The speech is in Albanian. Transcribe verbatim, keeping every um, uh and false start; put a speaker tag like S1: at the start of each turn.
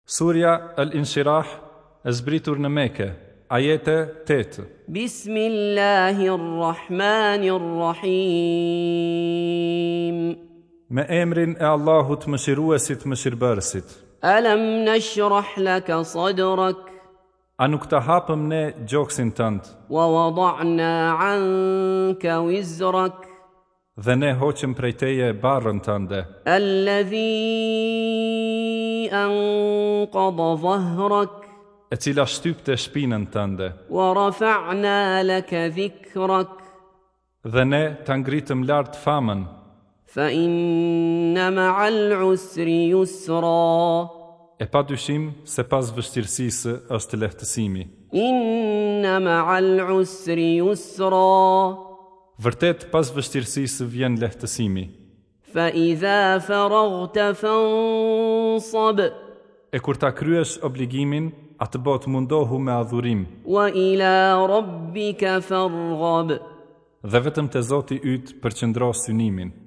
S1: Surja Al-Inshirah e zbritur në Mekë, ajete tetë.
S2: Bismillahirrahmanirrahim.
S1: Me emrin e Allahut mëshiruesit mëshirbërësit.
S2: Alam nashrah laka sadrak.
S1: A nuk të hapëm ne gjoksin tënd,
S2: Wa wada'na 'anka wizrak.
S1: dhe ne hoqëm prej teje barrën tënde,
S2: Alladhi anqadha dhahrak.
S1: e cila shtypte shpinën tënde,
S2: Wa rafa'na laka dhikrak.
S1: dhe ne të ngritëm lart famën,
S2: Fa inna ma'al usri yusra.
S1: e pa dyshim se pas vështirësisë është lehtësimi.
S2: Inna ma'al usri yusra.
S1: Vërtet pas vështirësisë vjen lehtësimi.
S2: Fa idha faraghta fansab.
S1: E kur ta kryesh obligimin, atë bot mundohu me adhurim,
S2: Wa ila rabbika farghab.
S1: dhe vetëm te Zoti yt përqendro synimin.